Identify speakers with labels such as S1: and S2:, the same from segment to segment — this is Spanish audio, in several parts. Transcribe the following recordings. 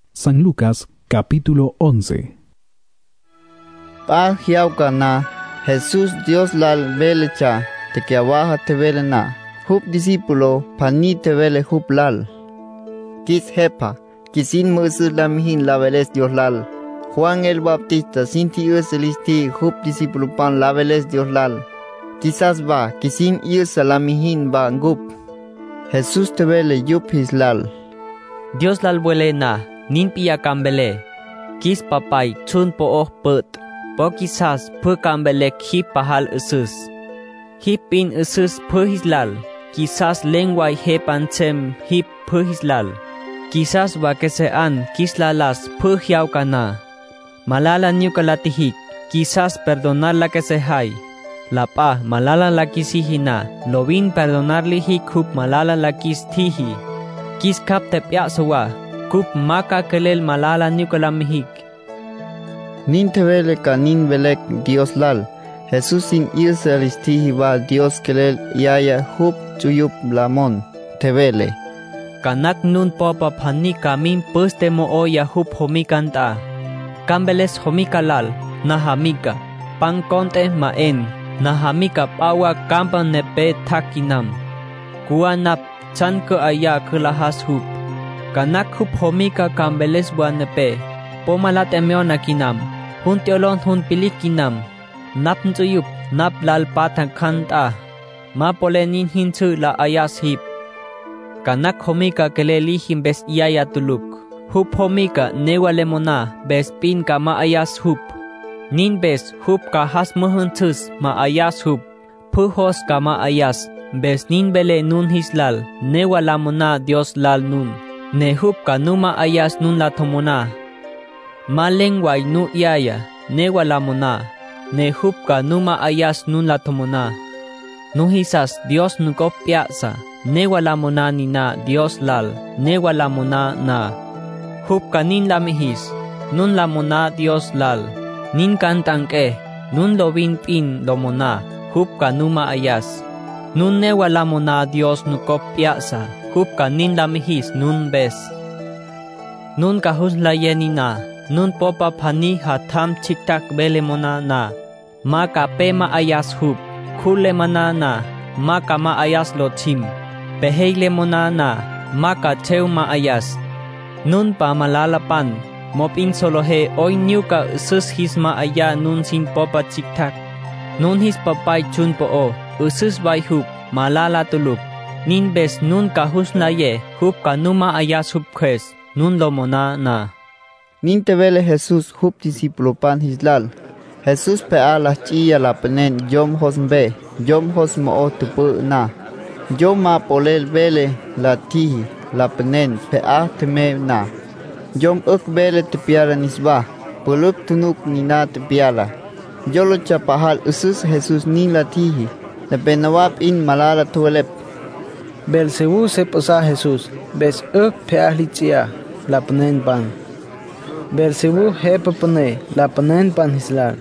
S1: San Lucas, capítulo 11.
S2: Pa hiaukana, Jesús Dios lal velecha, te que abaja te velena, hub discípulo, pani te vele hub lal. Kis hepa, kisin musu lamihin la veles Dios lal. Juan el Bautista, sinti uselisti, hub discípulo pan la veles Dios lal. Quizás va, kisin lamihin va ngup. Jesús te vele yup his lal.
S3: Dios lal vuele na, nin pia kambele. Kis papai chun po oh put. Po quizás pu kambele hip pahal usus. Hip in usus pu his lal. Quizás lengua hepan chem hip pu his lal. Quizás va que sean kislalas pu hiaukana. Malala nyukalatihik. Quizás perdonar la que se hay. La pa malala la kisihina. Lovin perdonarli hik hup malala la kistihi. Kis kap te piasawa. Kup maka kelel malala nyukalamihik.
S2: Nin te vele ka nin velek Dios lal. Jesús sin irse alistihi va Dios kelel yaya hub chuyup lamon. Te vele.
S3: Kanak nun popa pani kamin puste mo oya hub homikanta. Kambeles homika lal. Nahamika. Pan konte maen. Nahamika pawa kampan nepe takinam. Kuanap chan ke aya kelahas hub. Kanak hub homika kambeles buanepe. Pomalat emeo nakinam. Hun teolon hun pilikinam. Nap ntuyup. Nap lal patang kanta. Ma polenin hinchu la ayas hip. Kanak homika kelelihim bes iaya tuluk. Hub homika newa lemona bes pin ka ma ayas hub. Nin bes hub ka has muhuntus ma ayas hub. Puhos ka ma ayas. Bes nin bele nun hislal. Newa lamona Dios lal nun. Ne hub ka numa ayas nun la tomona. Ma lengway nu iaya. Newa lamona. Ne hub ka numa ayas nun la tomona. Nuhisas Dios nukop piasa. Newa lamona ni na Dios lal. Newa lamona na. Hub ka nin lamihis. Nun lamona Dios lal. Nin kantangke. Nun lovin pin lomona. Hub ka numa ayas. Nun newa lamona Dios nukop piasa. Hub ka nin lamihis nun bes. Nun kahus la yenina. Nun popa pani hatam chiktak bele mona na. Ma ka pe ma ayas hub. Kule mana na. Ma ka ma ayas lochim. Peheile mona na. Ma ka cheu ma ayas. Nun pa malalapan. Mopin solohe oy nyuka usus his ma aya nun sin popa chiktak. Nun his papay chun po o. Usus bay hub. Malala tuluk. Nin bes nun kahus na ye. Hub ka numa ayas hub khes. Nun lo mona na.
S2: Nin te vele Jesús hub discípulo pan hislal. Jesús pe a la chilla la penen yom hosmbe. Yom hosmo o tupu na. Yom ma polel vele la tihi. La penen pe a teme na. Yom uk vele te piara nisba. Pulup tunuk nina te piara. Yolo chapahal usus Jesús nin la tihi. Le penawap in malala tuelep.
S4: Belcebú se posa Jesús. Bes uk pe a lichia. La penen pan. Belcebú hepa pone. La penen pan hislal.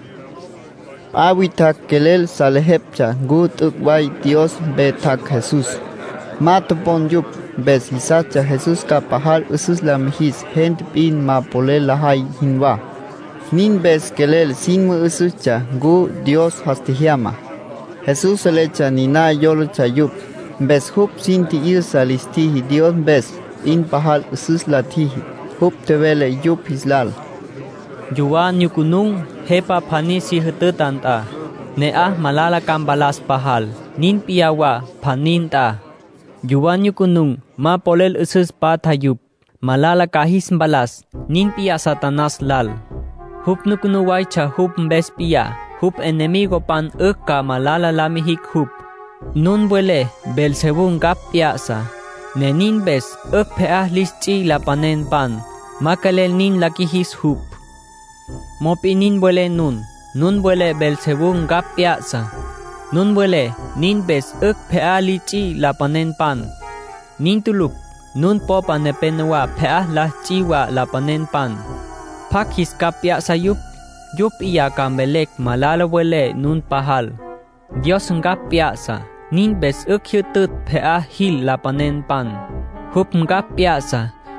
S2: Awitak kelel salehepcha. Gut uk bay Dios betak Jesús. Matopon yup. Bes hisacha Jesús kapahal usus la mihis. Hent pin ma pole lahay hinwa. Nin bes kelel sin mu ususcha. Gu Dios hastihiama. Jesús lecha nina yolo chayup. Bes hub sinti irsa listihi Dios bes. In pahal usus la tihi. Hub te vele yup hislal.
S3: Yuwa nyukunung hepa pani si hetutanta. Ne ah malala kambalas pahal. Nin piawa paninta. Yuwa nyukunung ma polel usus patayup. Malala kahis balas. Nin pia satanas lal. Hub nukunuway cha hub bes pia. Hub enemigo pan ukka malala lamihik hub. Nun buele Belcebú gap piasa. Ne nin bes uk peah listi la panen pan. Makalel nin lakihis hub. Mopi nin buele nun. Nun buele Belcebú gap piasa. Nun buele nin bes uk peah listi la panen pan. Nin tuluk. Nun popa ne penwa peah la chiwa la panen pan. Pakis gap piasa yup. Yup iya kambelek malala buele nun pahal. Dios ngap piasa. Nin bes uk yutut peah hil la panen pan. Hup ngap piasa.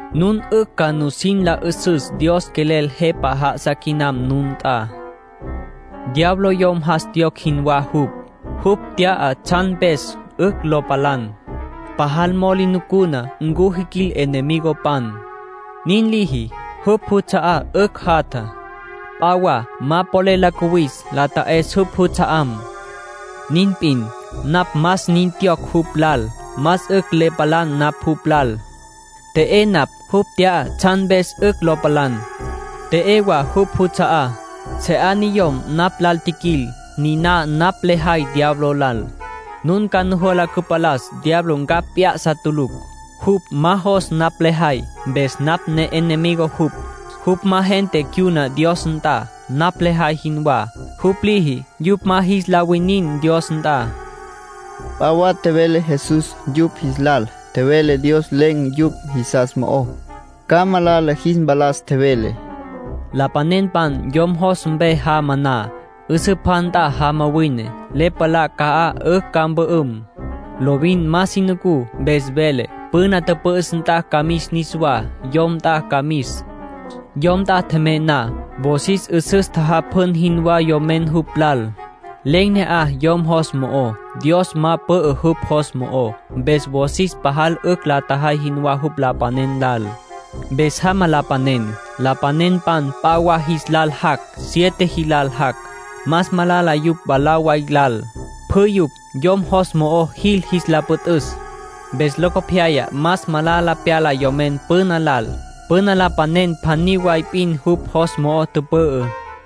S3: Nun kanusin la usus Dios kelel hepa ha sakinam nun ta. Diablo yom has diok hinwa hup tia a chan bes lopalan. Pahal moli nukuna nguhikil enemigo pan. Nin lihi hucha a hata. Pawa ma pole la kuwis la ta es hucha am. Nin pin nap mas nin tiok lal mas le palan nap lal. Te e nap tia chan bes lopalan. Te e wa hucha a. Se aniyom nap lal tikil ni na nap lehai diablo lal. Nun kanuhola kupalas diablo ngapia satuluk. Mahos nap lehai bes nap ne enemigo ma gente kiuna Dios nta nap lehai hinwa. Lihi yup mahis lawinin Dios nta.
S2: Pawa tevele Jesús yup hislal. Tevele Dios len yup hisas mo. Kamala lehis balas tevele.
S3: La panen pan yom hos mbe ha mana. Panta ha mawine. Le pala kaa kambo Lobin masinuku besbele. Puna te nta kamis niswa. Yom ta kamis. Yom ta temena. Bosis taha pun hinwa yomen huplal. Lengne yom hos mo. Dios ma hup hos mo. Bes bosis pahal la taha hinwa hupla panen lal. Bes hama la panen pan pawa hislal hak, 7 hilal hak. Mas malala yup balaway lal. Puyup yom hos mo hil hisla putus. Bes loko piaya mas malala piala yomen puna lal. Puna la panen paniway pin hup hos mo tupu.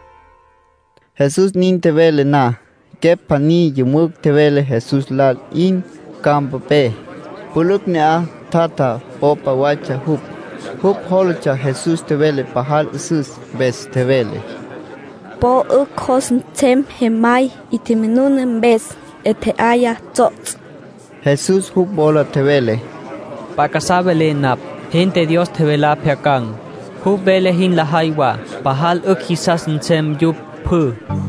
S2: Jesús nin tevele na. Kep pani yumuk tevele Jesús lal in campo pe. Puluk ne tata popa wacha hup. Hup holcha Jesús tevele pahal usus bes tevele.
S5: Po hos tem hemai itimenun bes aya tots.
S2: Jesús hup bola tevele.
S3: Pakasabele nap gente Dios tevela piakan. Hup bele hin la haiwa pahal hisas ntem yup pu.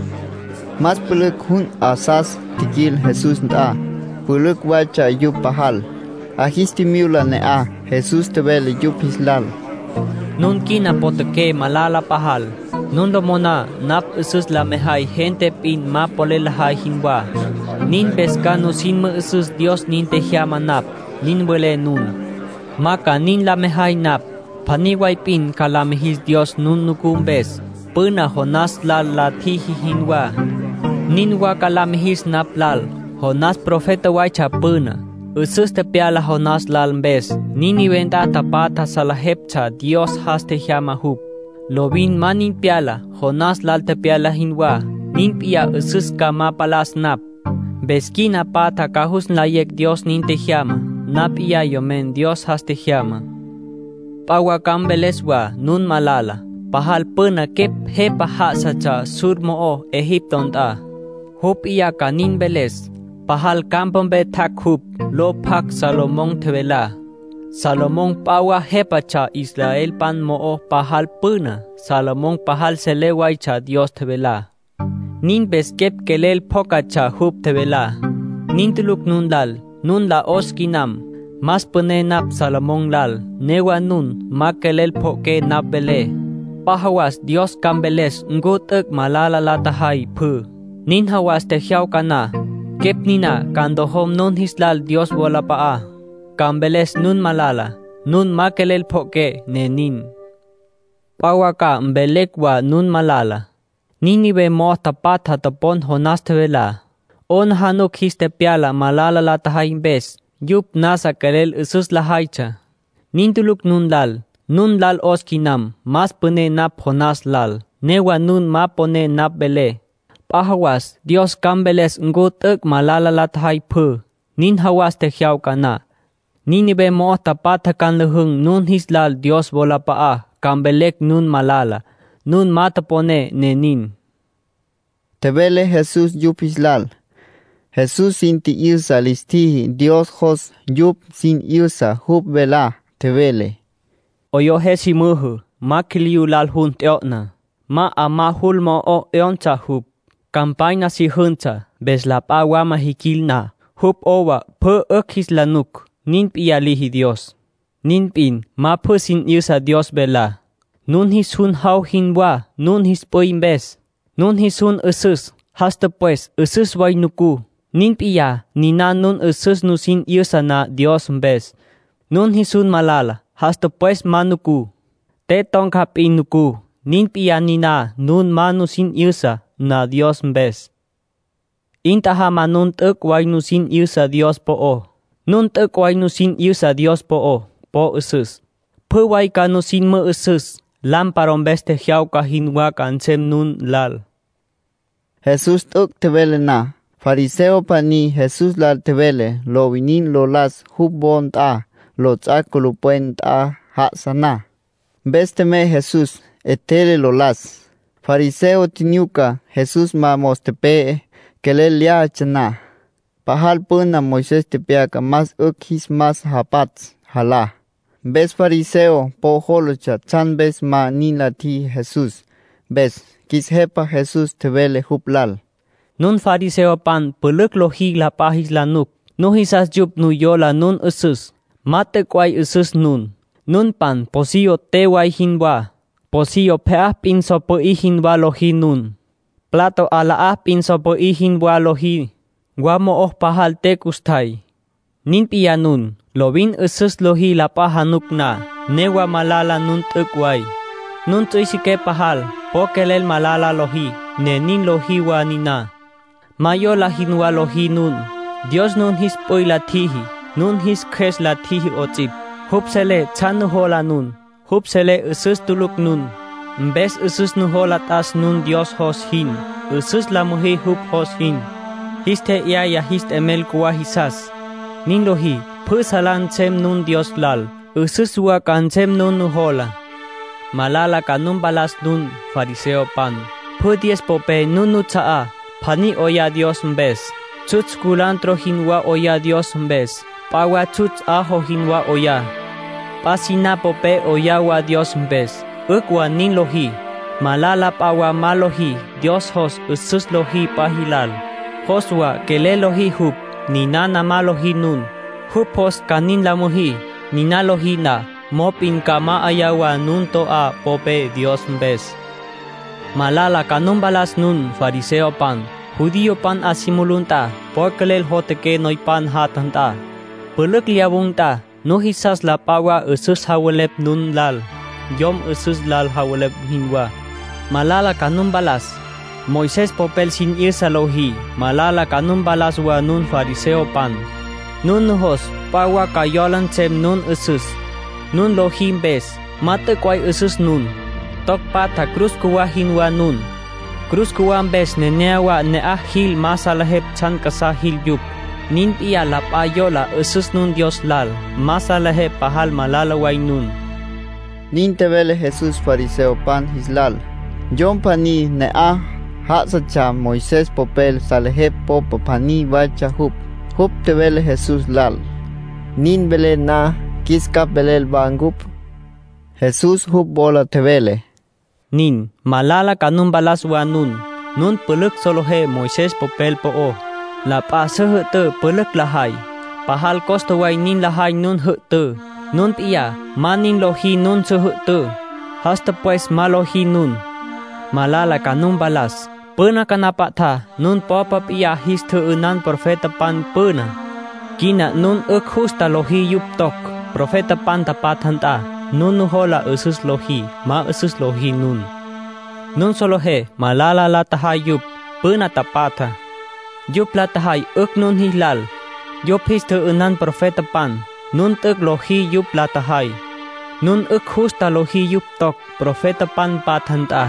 S2: Mas puluk hun asas tikil Jesús nta. Puluk wacha yup pahal. Ahistimiula ne Jesús tevele yup hislal.
S3: Nun kina poteke malala pahal. Nun domona nap usus la mehai gente pin ma pole la hai hinwa. Nin pescano sin me usus Dios nin te hiama nap. Nin wele nun. Maka nin la mehai nap. Paniway pin kalamihis Dios nun nukumbes. Puna Jonas lal la tihi hinwa. Nin wa kalamihis nap lal. Jonas profeta waicha puna. Usus te piala Jonas lal mbes. Nini venta tapata salahepcha Dios haste hiama hup. Lobin manin piala Jonas lal te piala hinwa. Nin pia usus kama palas nap. Beskina pata kahus layek Dios nin te hiama. Nap iya yomen Dios haste hiama. Pawa kambeleswa nun malala. Pahal puna kep hepa hasacha surmo Egipton ta. Hup iya kanin beles. Pahal kampon be tak hup. Lo pak Salomón tevela. Salomón pawa hepacha Israel pan mo pahal puna. Salomón pahal selewaicha Dios tevela. Nin beskep kelel pokacha hup tevela. Nin tuluk nun la oskinam. Mas pune nap Salomón lal. Newa nun ma kelel poke nap bele. Pahawas Dios kambeles ngutuk malala latahai pu. Nin hawas te hiau kana. Kep nina kando hom nun hislal Dios bola paa. Kambeles nun malala. Nun makelel poke ne nin. Pawaka mbelekwa nun malala. Ninibe mo tapata tapon Jonas tevela. On hanuk histe piala malala latahai bes. Yup nasa kelel usus lahaicha. Nintuluk nun lal oskinam. Mas pune nap Jonas lal. Newa nun ma pone nap bele. Pahawas Dios kambeles ngutuk malala latahai pu. Nin hawas te hiau kana. Ninibe mo tapata kan lehung nun hislal Dios bola paa. Kambelek nun malala. Nun matapone ne nin.
S2: Tevele Jesús yup hislal. Jesús sin ti irsa listihi Dios hos yup sin irsa hup vela tevele.
S3: Oyo hesi muhu. Ma kiliu lal hun teotna. Ma ama hulmo o eoncha hup. Kampaina si huncha, bes la pawa mahikil na, hup owa, pe hisllanuk, nin pialihi Dios. Nin pin ma pusin yusa Dios bela. Nun his hun hau hinwa, nun his poimbes. Nun his hun usus, hasta pues usus way nuku. Nin piya, nina nun usus nusin yusa na Dios mbes. Nun his hun malala, hasta pues manuku. Te tongka pinuku. Nin piya nina nun manusin yusa na Dios mbes. Intaha manun tuk way nusin yusa Dios po. Nun tuk way nusin yusa Dios po usus. Pu way ka nusin mo usus. Lamparon beste hiau ka hinwa kansem nun lal.
S2: Jesús tuk tevele na. Fariseo pani Jesús lal tevele. Lo vinin lo las hubon ta. Lo tzakulu puen ta hasana. Besteme Jesús etele lo las. Fariseo tiniuka Jesús ma mostepe. Kelel ya chana. Pahal puna Moisés tepeaka mas his mas hapats hala. Bes fariseo po holocha chan bes ma nila ti Jesús. Bes kis hepa Jesús tevele huplal.
S3: Nun fariseo pan peluk lohi la pahis lanuk. Nu hisas jup nu yola nun usus. Mate kway usus nun. Nun pan posio te way hinwa. Posio peah pinso po ihinwa lohi nun. Plato ala pinso po ihinwa lohi. Guamo pahal te kustay. Nin piya nun. Lovin usus lohi la pahanuk na. Newa malala nun tukway. Nun tuisike pahal. Pokelel malala lohi. Nenin lohi wa nina. Mayo la hinwa lohi nun. Dios nun his poy la tihi. Nun his kres la tihi otip. Hupsele chanu hola nun. Hupsele usus tuluk nun. Mbes usus nu hola tas nun Dios hos hin. Usus la muhi hup hos hin. Histe ya hist emel kuwa hisas. Nin lohi. Pusalan sem nun Dios lal. Usus wa kan sem nun nu hola. Malala kanun balas nun fariseo pan. Pudies pope nun nu tsaa. Pani oya Dios mbes. Chuts kulantro hinwa oya Dios mbes. Pawa chuts aho hinwa oya. Pasina pope oya wa Dios mbes. Ukwa nin lohi. Malala pawa malohi. Dios hos usus lohi pahilal. Hoswa kele lohi hup. Ninana malohi nun. Hup hos kanin lamuhi. Nina lohi na. Mopin kama ayawa nun toa pope Dios mbes. Malala kanun balas nun fariseo pan. Judío pan asimulunta. Porkelel hoteke noy pan hatanta. Peluk liabungta. No hisas la pawa usus hawalep nun lal. Yom usus lal hawalep hinwa. Malala kanun balas. Moisés popel sin irsa lohi. Malala kanun balas wa nun fariseo pan. Nun hos pawa kayolan sem nun usus. Nun lohi bes. Mate kway usus nun. Tok pata cruz kuwa hinwa nun. Cruz kuwa bes neneawa ne ahil masalahep chan kasahil yup. Nin piya la payola usus nun Dios lal. Masalahep pahal malalaway nun.
S2: Nin tevele Jesús fariseo pan hislal. Yon pani ne hatsacha Moisés popel salehep popo pani wacha hup. Hup tevele Jesús lal. Nin bele na kiska belel bangup. Jesús hup bola tevele.
S3: Nin malala kanun balas wa nun. Nun peluk solohe Moisés popel po. La pa sehte peluk lahay. Pahal kosto way nin lahay nun hete. Nun piya manin lohi nun sehte. Hasta pues malohi nun. Malala kanun balas. Pena kanapa tha nun papa piya histe unan profeta pan pena. Kina nun justa lohi yup tok. Profeta pan tapatanta. Nun hola usus lohi. Ma usus lohi nun. Nun solohe malala la tahay yup. Pena tapata. Yup la tahay nun hilal. Yup histe unan profeta pan. Nun lohi yup la tahay. Nun justa lohi yup tok. Profeta pan patanta.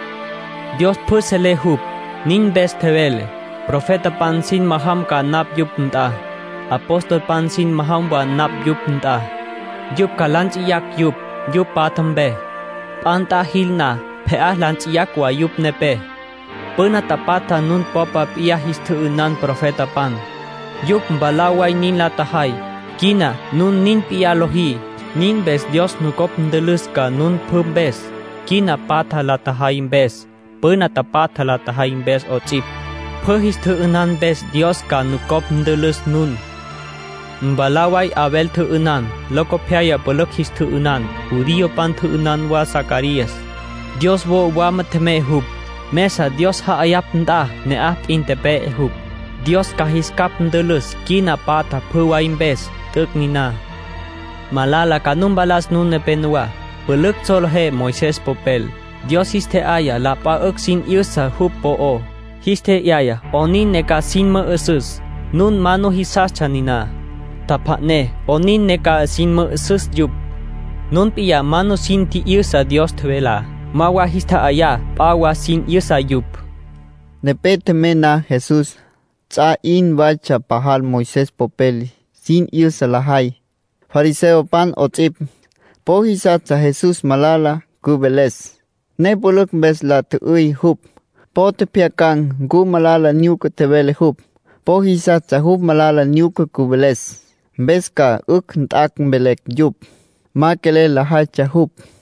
S3: Dios pusele hup, nin bes tevele. Profeta pan sin maham ka nap yup nta. Apostol pan sin maham wa nap yup nta. Yup ka lanch yak yup patambe. Panta hilna, peah lanch yak wa yup nepe. Pena tapata nun popa piya histu unan profeta pan. Yup balaway nin la tahay. Kina nun nin piya lohi. Nin bes Dios nukop ndelus ka nun pumbes. Kina pata la tahay bes. Pena tapata la tahay bes o chip. Perhistu unan bes Dios ka nukop ndelus nun. Mbalaway Abel thu'unan, loko piaya polokis thu'unan, judío pan thu'unan wa Zacarías. Dios wo wa mateme hub, mesa Dios ha ayap nda ne at intepe hub. Dios kahiskap ndelus kina pata phuwa imbes tuk nina. Malala kanumbalas nun ne penua, peluk solhe Moises popel. Dios histe aya la pa sin yusa hub po o. Histe yaya, onin neka sin ma usus, nun mano hisas chanina. Tapane, onin neka sin ma usus yup. Nun pia mano sin ti yusa Dios tuela. Mawa hista aya, pawa sin yusa yup.
S2: Nepete mena Jesús. Tsa in vacha pahal Moises popeli, sin yusa lahai. Fariseo pan otip. Pohisa tsa Jesús malala kubeles. Nepuluk bes la tuui hub. Pote piakan gu malala nyuka tebele hub. Pohisa tsa hub malala nyuka kubeles. Beska uk ntak belek yup. Makele lahai cha hub.